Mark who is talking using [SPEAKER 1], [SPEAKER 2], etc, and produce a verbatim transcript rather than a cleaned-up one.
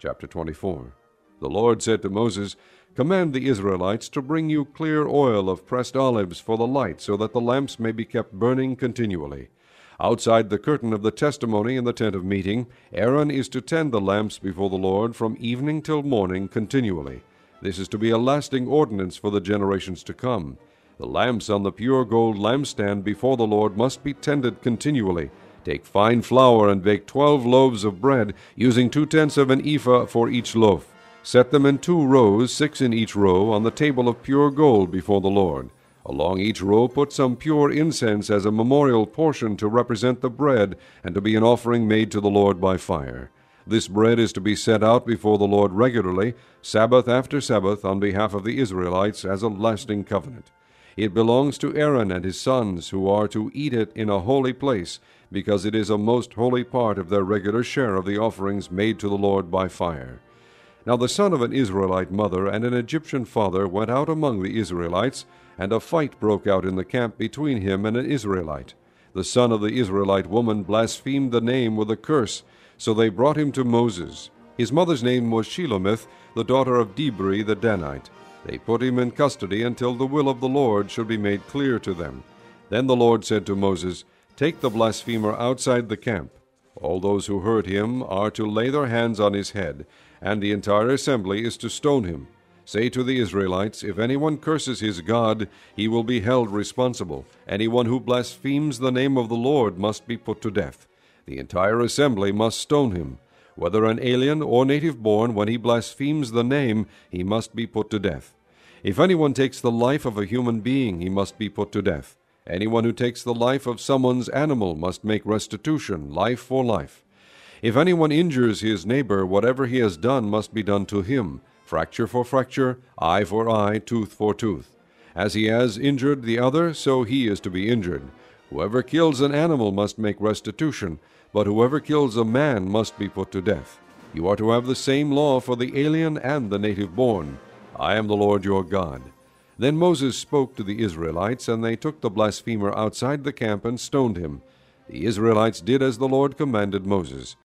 [SPEAKER 1] Chapter twenty-four. The Lord said to Moses, Command the Israelites to bring you clear oil of pressed olives for the light, so that the lamps may be kept burning continually. Outside the curtain of the testimony in the tent of meeting, Aaron is to tend the lamps before the Lord from evening till morning continually. This is to be a lasting ordinance for the generations to come. The lamps on the pure gold lampstand before the Lord must be tended continually. Take fine flour and bake twelve loaves of bread, using two-tenths of an ephah for each loaf. Set them in two rows, six in each row, on the table of pure gold before the Lord. Along each row put some pure incense as a memorial portion to represent the bread and to be an offering made to the Lord by fire. This bread is to be set out before the Lord regularly, Sabbath after Sabbath, on behalf of the Israelites as a lasting covenant. It belongs to Aaron and his sons, who are to eat it in a holy place, because it is a most holy part of their regular share of the offerings made to the Lord by fire. Now the son of an Israelite mother and an Egyptian father went out among the Israelites, and a fight broke out in the camp between him and an Israelite. The son of the Israelite woman blasphemed the name with a curse, so they brought him to Moses. His mother's name was Shelomith, the daughter of Dibri the Danite. They put him in custody until the will of the Lord should be made clear to them. Then the Lord said to Moses, Take the blasphemer outside the camp. All those who heard him are to lay their hands on his head, and the entire assembly is to stone him. Say to the Israelites, If anyone curses his God, he will be held responsible. Anyone who blasphemes the name of the Lord must be put to death. The entire assembly must stone him. Whether an alien or native-born, when he blasphemes the name, he must be put to death. If anyone takes the life of a human being, he must be put to death. Anyone who takes the life of someone's animal must make restitution, life for life. If anyone injures his neighbor, whatever he has done must be done to him, fracture for fracture, eye for eye, tooth for tooth. As he has injured the other, so he is to be injured. Whoever kills an animal must make restitution, but whoever kills a man must be put to death. You are to have the same law for the alien and the native-born. I am the Lord your God. Then Moses spoke to the Israelites, and they took the blasphemer outside the camp and stoned him. The Israelites did as the Lord commanded Moses.